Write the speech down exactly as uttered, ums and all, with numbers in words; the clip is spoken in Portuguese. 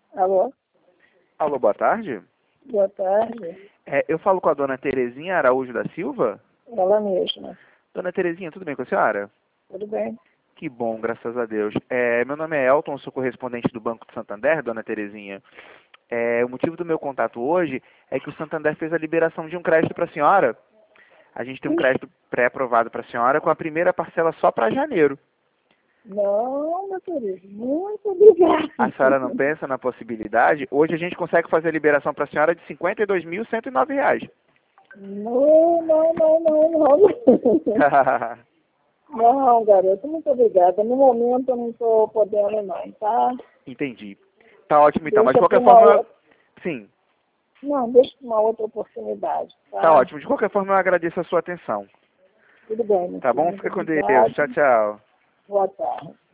Alô? Alô, boa tarde. Boa tarde. É, eu falo com a dona Terezinha Araújo da Silva. Ela mesma. Dona Terezinha, tudo bem com a senhora? Tudo bem? Que bom, graças a Deus. É, meu nome é Elton, sou correspondente do Banco de Santander, dona Terezinha. É, o motivo do meu contato hoje é que o Santander fez a liberação de um crédito para a senhora. A gente tem um crédito pré-aprovado para a senhora com a primeira parcela só para janeiro. Não, meu querido, muito obrigada. A senhora não pensa na possibilidade? Hoje a gente consegue fazer a liberação para a senhora de cinquenta e dois mil cento e nove reais. Não, não, não, não, não. Não, garoto, muito obrigada. No momento eu não estou podendo não, tá? Entendi. Tá ótimo então, mas de Deixa para qualquer uma forma, eu- outra... sim, Não, deixa para uma outra oportunidade, tá tá? ótimo. De qualquer forma, eu agradeço a sua atenção. Tudo bem, meu Tá filho. bom? Muito Fica com Deus. obrigada. Tchau, tchau. Boa tarde.